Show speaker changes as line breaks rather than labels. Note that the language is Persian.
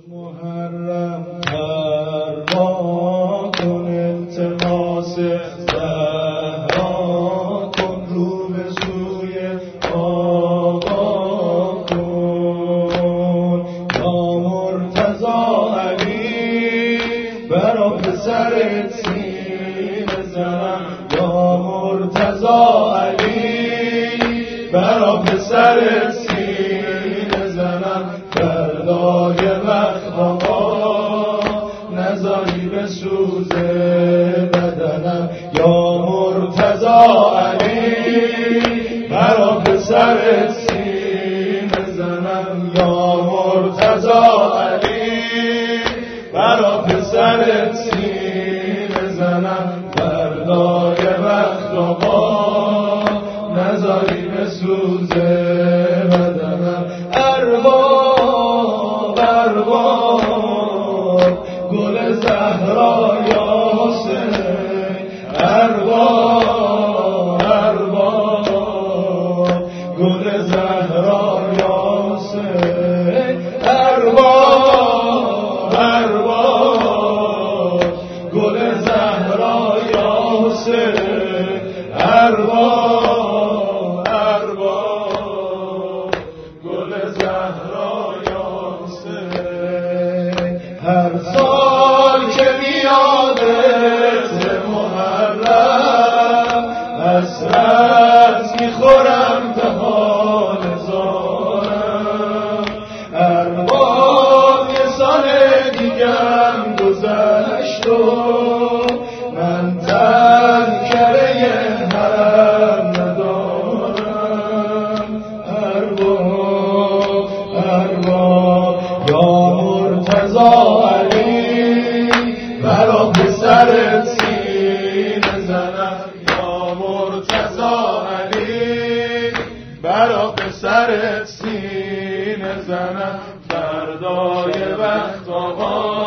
محرم پروا کن التماس زهرا کن رو به سوی آقا کن یا مرتضی علی برا پسرت سینه زنم یا مرتضی علی برا پسرت سینه زنم فردای وقت آقا نزاری به سوز بدنم یا مرتضی علی برا پسرت سینه زنم یا مرتضی علی برا پسرت سینه زنم فردای وقت آقا نزاری به سوز بدنم ارباب ارباب گل زهرا یا حسین ارباب ارباب گل زهرا یا حسین ارباب ارباب گل زهرا یا حسین ارباب ارباب گل زهرا یا حسین هر سال که میادت محرم حسرت میخورم به حال زارم ارباب یه سال دیگم گذشت و من تذکره حرم ندارم ارباب ارباب یا مرتضی علی برا پسرت سینه زنم یا مرتضی علی برا پسرت سینه زنم فردای وقت آقا